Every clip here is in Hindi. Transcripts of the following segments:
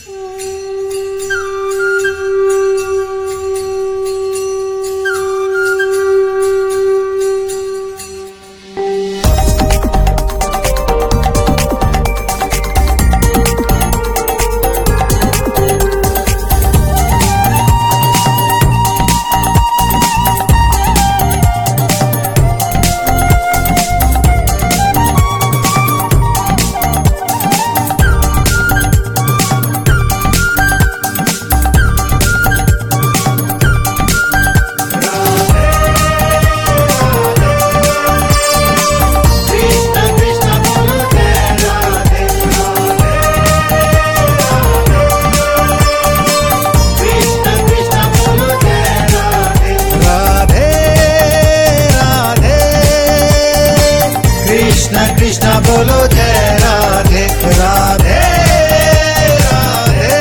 कृष्ण बोलो जय राधे राधे राधे।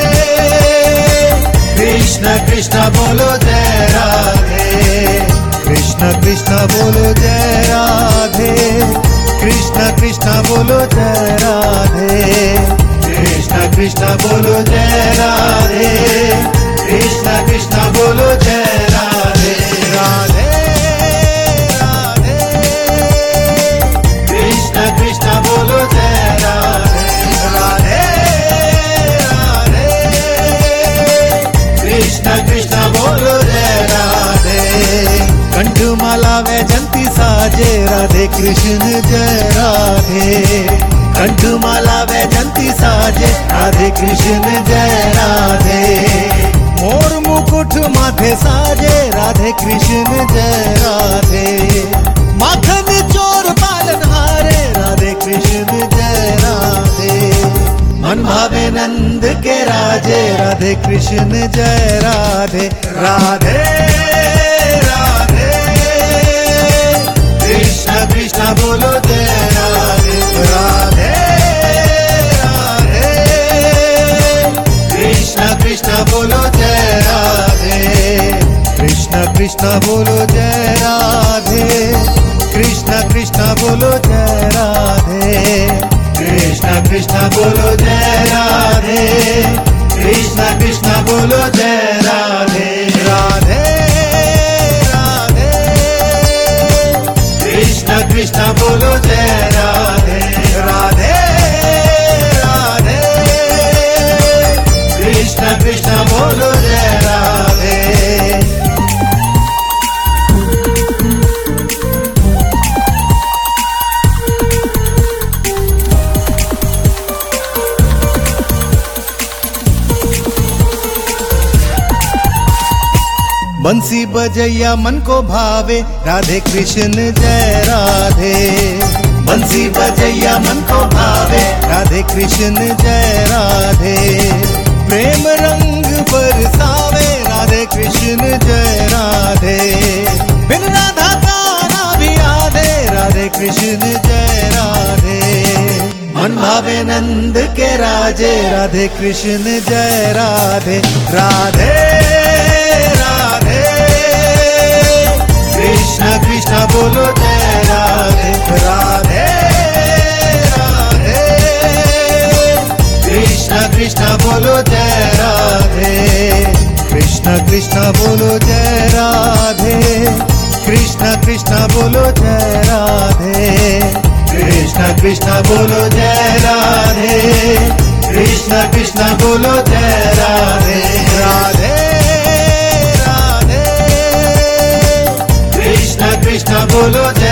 कृष्ण कृष्ण बोलो जय राधे। कृष्ण कृष्ण बोलो जय राधे। कृष्ण कृष्ण बोलो जय राधे। कृष्ण कृष्ण बोलो जय राधे। कृष्ण कृष्ण बोलो जय राधे राधे। कृष्ण बोलो जय राधे राधे राधे। कृष्ण कृष्ण बोलो जय राधे। कंठमाला वैजंती साजे राधे कृष्ण जय राधे। कंठमाला वैजंती साजे राधे कृष्ण जय राधे। मोर मुकुट माथे साजे राधे कृष्ण जय राधे। माखन चोर पालनहारे राधे कृष्ण जय राधे। मन भावे नंद के राजे राधे कृष्ण जय राधे राधे राधे। कृष्ण कृष्ण बोलो जय राधे राधे राधे। कृष्ण कृष्ण बोलो जय राधे। कृष्ण कृष्ण बोलो जय राधे। कृष्ण कृष्ण बोलो जय राधे। कृष्ण कृष्ण बोलो जय राधे। कृष्ण कृष्ण बोलो जय राधे राधे राधे। कृष्ण कृष्ण बोलो जय राधे राधे राधे। कृष्ण कृष्ण बोलो जय राधे। बंसी बजैया मन को भावे राधे कृष्ण जय राधे। बंसी बजैया मन को भावे राधे कृष्ण जय राधे। प्रेम रंग बरसावे राधे कृष्ण जय राधे। बिन राधा गाना भी आधे राधे कृष्ण जय राधे। मन भावे नंद के राजे राधे कृष्ण जय राधे राधे राधे। कृष्ण कृष्ण बोलो जय राधे राधे राधे। कृष्ण कृष्ण बोलो जय राधे। कृष्ण कृष्ण बोलो जय राधे। कृष्ण कृष्ण बोलो जय राधे। कृष्ण कृष्ण बोलो जय राधे। कृष्ण कृष्ण बोलो जय राधे राधे राधे। कृष्ण कृष्ण बोलो जय